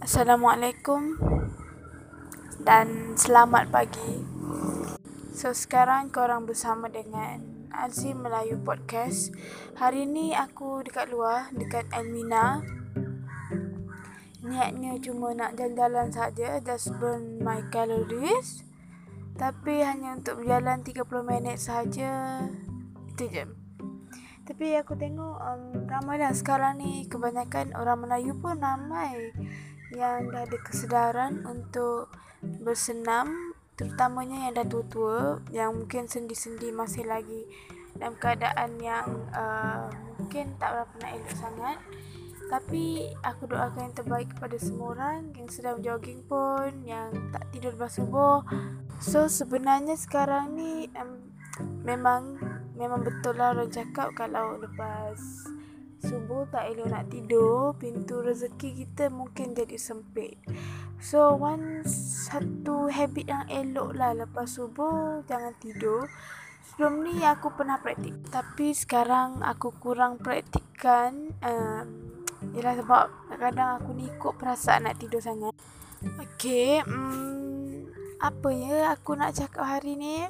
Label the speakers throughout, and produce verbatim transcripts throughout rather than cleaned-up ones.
Speaker 1: Assalamualaikum dan selamat pagi. So sekarang korang bersama dengan Azim Melayu Podcast. Hari ni aku dekat luar, dekat Elmina. Niatnya cuma nak jalan-jalan saja, just burn my calories. Tapi hanya untuk berjalan tiga puluh minit saja. Itu je. Tapi aku tengok um, ramai dah sekarang ni, kebanyakan orang Melayu pun ramai yang dah ada kesedaran untuk bersenam, terutamanya yang dah tua-tua, yang mungkin sendi-sendi masih lagi dalam keadaan yang uh, mungkin tak berapa nak elok sangat. Tapi aku doakan yang terbaik kepada semua orang yang sedang jogging pun, yang tak tidur lepas subuh. So sebenarnya sekarang ni um, memang memang betul lah orang cakap kalau lepas subuh tak elok nak tidur, pintu rezeki kita mungkin jadi sempit. So one satu habit yang elok lah lepas subuh, jangan tidur. Sebelum ni aku pernah praktik, tapi sekarang aku kurang praktikkan. um, Ialah sebab kadang aku ni ikut perasaan nak tidur sangat. Okay, um, apa ya aku nak cakap hari ni?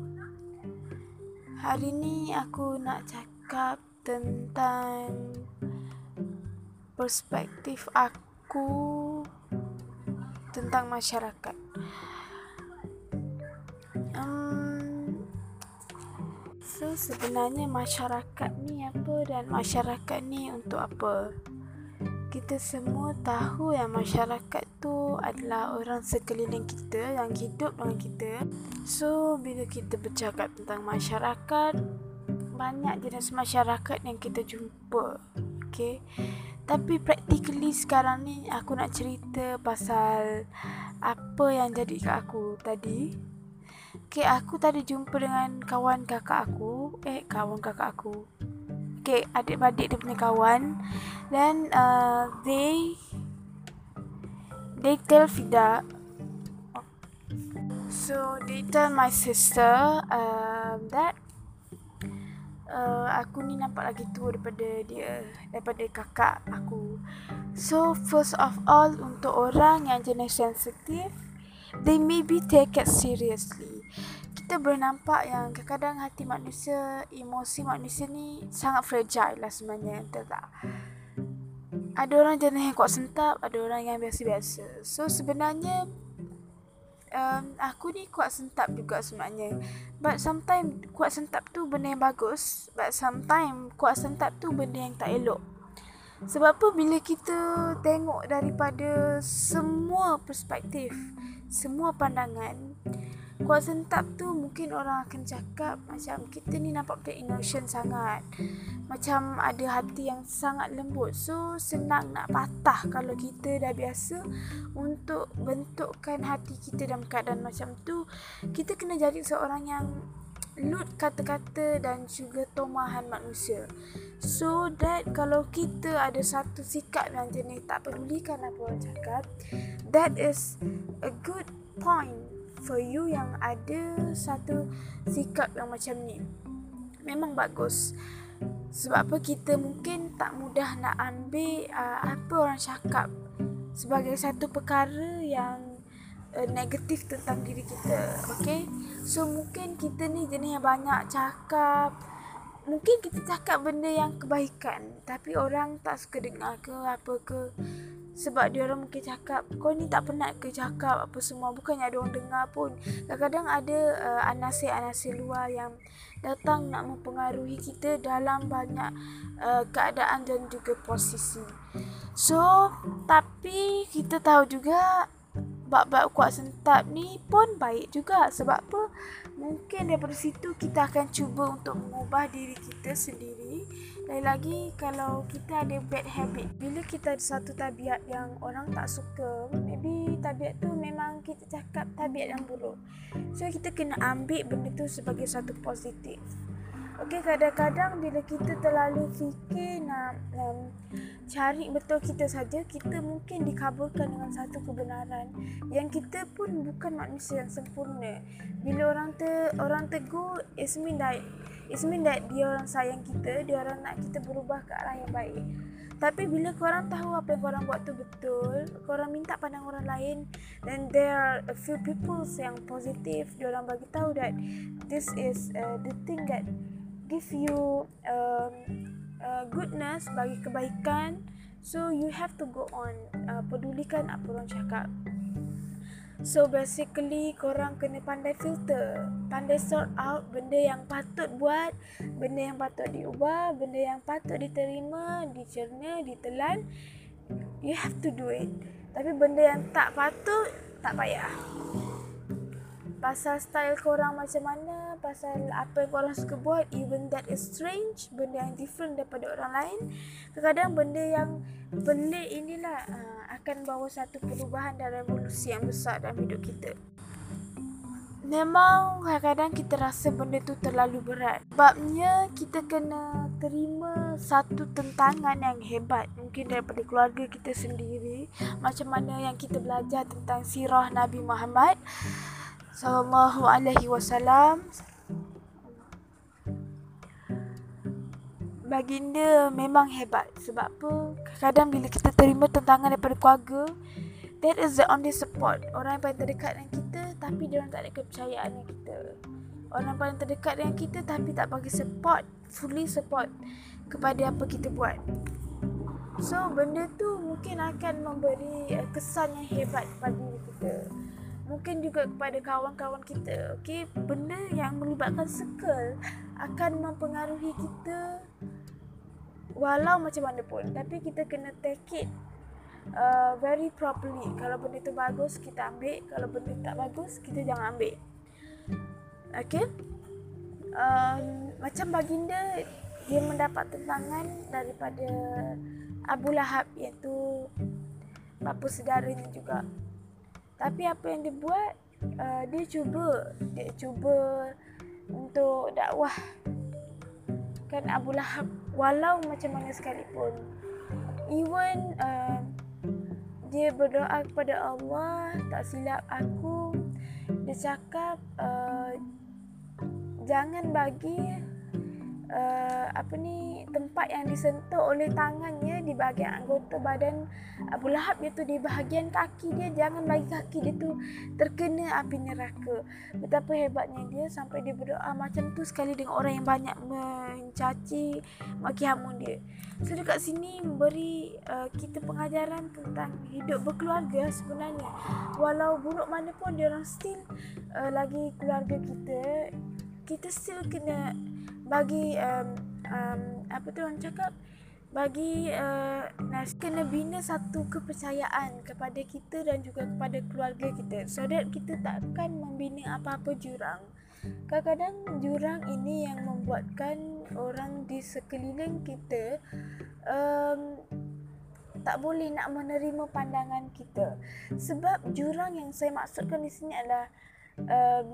Speaker 1: Hari ni aku nak cakap tentang perspektif aku tentang masyarakat. Um, so sebenarnya masyarakat ni apa dan masyarakat ni untuk apa? Kita semua tahu yang masyarakat tu adalah orang sekeliling kita yang hidup dengan kita. So bila kita bercakap tentang masyarakat, banyak jenis masyarakat yang kita jumpa. Okay. Tapi practically sekarang ni aku nak cerita pasal apa yang jadi kat aku tadi. Okay, aku tadi jumpa dengan kawan kakak aku. Eh, kawan kakak aku. Okay, adik-beradik dia punya kawan. Dan uh, they they tell Fida. So they tell my sister uh, that Uh, aku ni nampak lagi tua daripada dia, daripada kakak aku. So first of all, untuk orang yang jenis sensitif, they maybe take it seriously. Kita boleh nampak yang kadang-kadang hati manusia, emosi manusia ni sangat fragile lah sebenarnya, betul tak? Ada orang jenis yang kuat sentap, ada orang yang biasa-biasa. So sebenarnya Um, aku ni kuat sentap juga sebenarnya. But sometimes kuat sentap tu benda yang bagus, but sometimes kuat sentap tu benda yang tak elok. Sebab apa, bila kita tengok daripada semua perspektif, semua pandangan, kuat sentap tu mungkin orang akan cakap macam kita ni nampak macam innocent sangat, macam ada hati yang sangat lembut. So senang nak patah kalau kita dah biasa untuk bentukkan hati kita dalam keadaan macam tu. Kita kena jadi seorang yang lut kata-kata dan juga tomahan manusia. So that kalau kita ada satu sikap yang jenis tak pedulikan apa orang cakap, that is a good point for you yang ada satu sikap yang macam ni. Memang bagus. Sebab apa, kita mungkin tak mudah nak ambil uh, apa orang cakap sebagai satu perkara yang uh, negatif tentang diri kita. Okay. So mungkin kita ni jenis yang banyak cakap. Mungkin kita cakap benda yang kebaikan, tapi orang tak suka dengar ke apa ke. Sebab dia orang mungkin cakap, kau ni tak penat ke cakap apa semua. Bukannya ada orang dengar pun. Kadang-kadang ada uh, anasir-anasir luar yang datang nak mempengaruhi kita dalam banyak uh, keadaan dan juga posisi. So, tapi kita tahu juga bab-bab kuat sentap ni pun baik juga. Sebab apa? Mungkin daripada situ kita akan cuba untuk mengubah diri kita sendiri. Lagi-lagi kalau kita ada bad habit, bila kita ada satu tabiat yang orang tak suka, maybe tabiat tu memang kita cakap tabiat yang buruk. So kita kena ambil benda tu sebagai satu positif. Okay, kadang-kadang bila kita terlalu fikir nak um, cari betul kita saja, kita mungkin dikaburkan dengan satu kebenaran yang kita pun bukan manusia yang sempurna. Bila orang te, orang tegur, it means that It mean that dia orang sayang kita, dia orang nak kita berubah ke arah yang baik. Tapi bila korang tahu apa yang korang buat tu betul, korang minta pandang orang lain, then there are a few people yang positif, dia orang bagi tahu that this is uh, the thing that give you um, uh, goodness, bagi kebaikan. So you have to go on, uh, pedulikan apa orang cakap. So basically korang kena pandai filter, pandai sort out benda yang patut buat, benda yang patut diubah, benda yang patut diterima, dicerna, ditelan. You have to do it. Tapi benda yang tak patut, tak payah. Pasal style korang macam mana, pasal apa yang korang suka buat, even that is strange, benda yang different daripada orang lain, kadang-kadang benda yang pelik inilah uh, akan bawa satu perubahan dan revolusi yang besar dalam hidup kita. Memang kadang-kadang kita rasa benda tu terlalu berat. Sebabnya kita kena terima satu tentangan yang hebat, mungkin daripada keluarga kita sendiri. Macam mana yang kita belajar tentang sirah Nabi Muhammad sallallahu alaihi wasallam. Baginda memang hebat. Sebab apa? Kadang bila kita terima tentangan daripada keluarga, that is the only support. Orang yang paling terdekat dengan kita, tapi dia orang tak ada kepercayaan dengan kita. Orang yang paling terdekat dengan kita, tapi tak bagi support, fully support kepada apa kita buat. So benda tu mungkin akan memberi uh, kesan yang hebat kepada diri kita. Mungkin juga kepada kawan-kawan kita. Okay, benda yang melibatkan circle akan mempengaruhi kita walau macam mana pun. Tapi kita kena take it uh, very properly. Kalau benda tu bagus, kita ambil. Kalau benda tak bagus, kita jangan ambil. Okay, um, macam baginda, dia mendapat tentangan daripada Abu Lahab, iaitu bapa saudaranya juga. Tapi apa yang dia buat, uh, dia cuba dia cuba untuk dakwah kan Abu Lahab, walau macam mana sekalipun. Even uh, dia berdoa kepada Allah, tak silap aku, dia cakap uh, jangan bagi uh, apa ni tempat yang disentuh oleh tangannya di bahagian anggota badan Abu Lahab, iaitu di bahagian kaki dia, jangan bagi kaki dia tu terkena api neraka. Betapa hebatnya dia sampai dia berdoa macam tu sekali dengan orang yang banyak mencaci maki hamun dia. So dekat sini memberi uh, kita pengajaran tentang hidup berkeluarga sebenarnya. Walau buruk mana pun dia orang still uh, lagi keluarga kita. Kita still kena bagi um, um, apa tu orang cakap, bagi uh, nas kena bina satu kepercayaan kepada kita dan juga kepada keluarga kita, so that kita takkan membina apa-apa jurang. Kadang-kadang jurang ini yang membuatkan orang di sekeliling kita um, tak boleh nak menerima pandangan kita. Sebab jurang yang saya maksudkan di sini adalah um,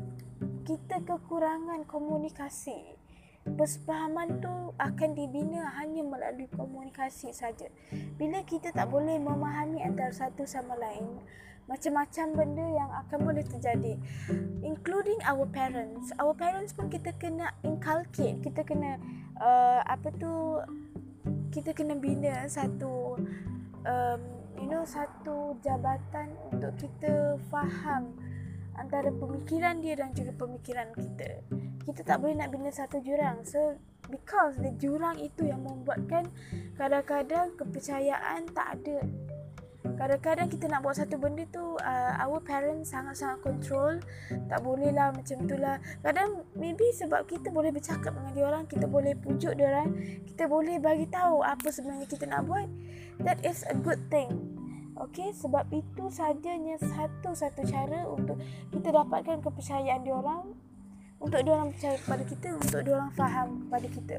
Speaker 1: kita kekurangan komunikasi. Persefahaman tu akan dibina hanya melalui komunikasi saja. Bila kita tak boleh memahami antara satu sama lain, macam-macam benda yang akan boleh terjadi, including our parents. Our parents pun kita kena inculcate, kita kena uh, apa tu kita kena bina satu um, you know satu jabatan untuk kita faham antara pemikiran dia dan juga pemikiran kita. Kita tak boleh nak bina satu jurang. So because the jurang itu yang membuatkan kadang-kadang kepercayaan tak ada. Kadang-kadang kita nak buat satu benda tu, uh, our parents sangat-sangat control. Tak boleh lah macam tu lah. Kadang maybe sebab kita boleh bercakap dengan dia orang, kita boleh pujuk dia orang, kita boleh bagi tahu apa sebenarnya kita nak buat. That is a good thing. Okay, sebab itu sajanya satu-satu cara untuk kita dapatkan kepercayaan diorang, untuk diorang percaya kepada kita, untuk diorang faham kepada kita.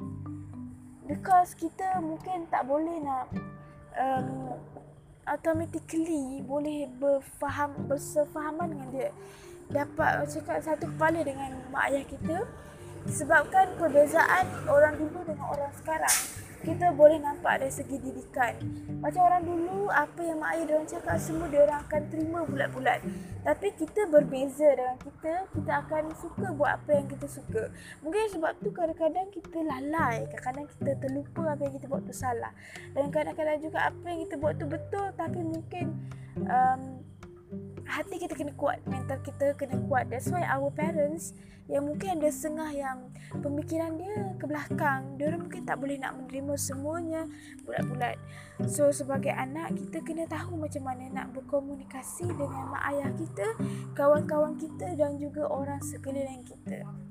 Speaker 1: Because kita mungkin tak boleh nak um, automatically boleh berfaham, bersefahaman dengan dia. Dapat cakap satu kepala dengan mak ayah kita, Sebabkan perbezaan orang dulu dengan orang sekarang, kita boleh nampak dari segi didikan. Macam orang dulu, apa yang mak ayah diorang cakap semua diorang akan terima bulat-bulat. Tapi kita berbeza dengan kita, kita akan suka buat apa yang kita suka. Mungkin sebab tu kadang-kadang kita lalai, kadang-kadang kita terlupa apa yang kita buat tu salah. Dan kadang-kadang juga apa yang kita buat tu betul, tapi mungkin um, hati kita kena kuat, mental kita kena kuat. That's why our parents yang mungkin ada setengah yang pemikiran dia ke belakang, dia orang mungkin tak boleh nak menerima semuanya bulat-bulat. So sebagai anak, kita kena tahu macam mana nak berkomunikasi dengan mak ayah kita, kawan-kawan kita dan juga orang sekeliling kita.